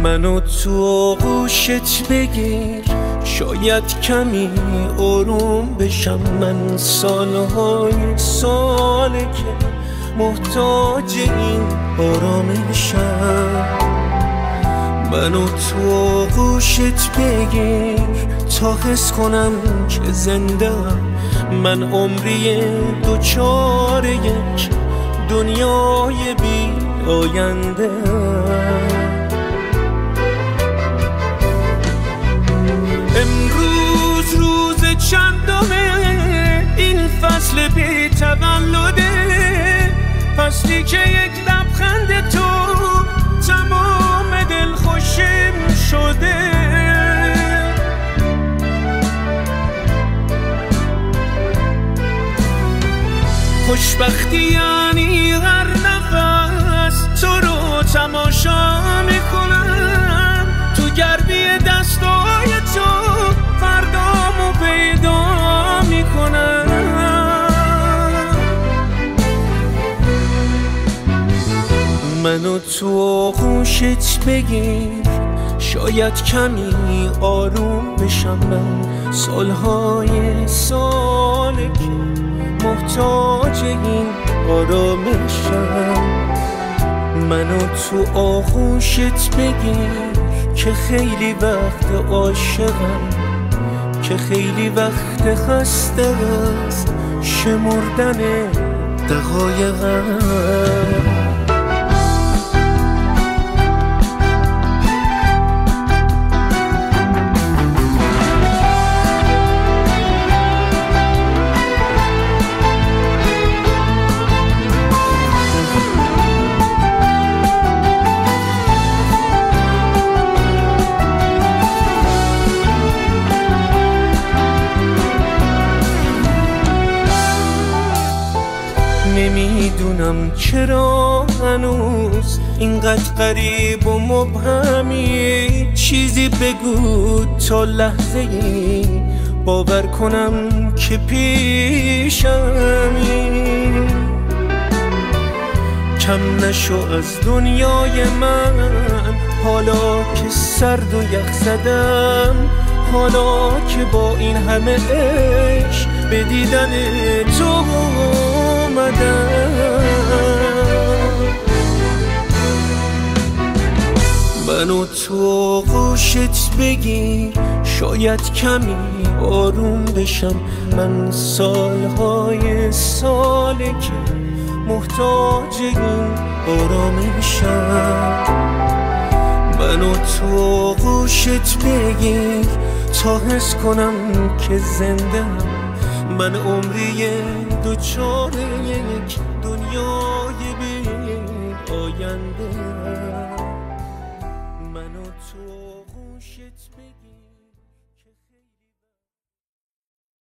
منو تو آغوشت بگیر، شاید کمی آروم بشم. من سالهای ساله که محتاج این آرامشم. منو تو آغوشت بگیر تا حس کنم که زنده‌ام. من عمری دوچار یک دنیای بی آینده. امروز روز چندمه این فصل بی تولده، فصلی که یک لبخند تو تمام دل خوشم شده. خوشبختی یعنی هر نفس تو رو تماشا میکنم، تو گردی دستای تو فردامو پیدا میکنم. منو تو آغوشت بگیر، شاید کمی آروم بشم. من سالهای ساله که محتاج این آرامشم. منو تو آغوشت بگیر که خیلی وقت عاشقم، که خیلی وقت خسته است شمردن دقایقم. نمیدونم چرا هنوز اینقدر غریب و مبهمی. چیزی بگو تا لحظه‌ای باور کنم که پیشمی. کم نشو از دنیای من حالا که سرد و یخ زدم، حالا که با این همه عشق به دیدن تو اومدم. منو تو آغوشت بگیر، شاید کمی آروم بشم. من سالهای ساله که محتاج این آرامشم. منو تو آغوشت بگیر تا حس کنم که زنده‌ام. من عمری دوچار یک دنیای بی آینده. منو تو آغوشت بگیر.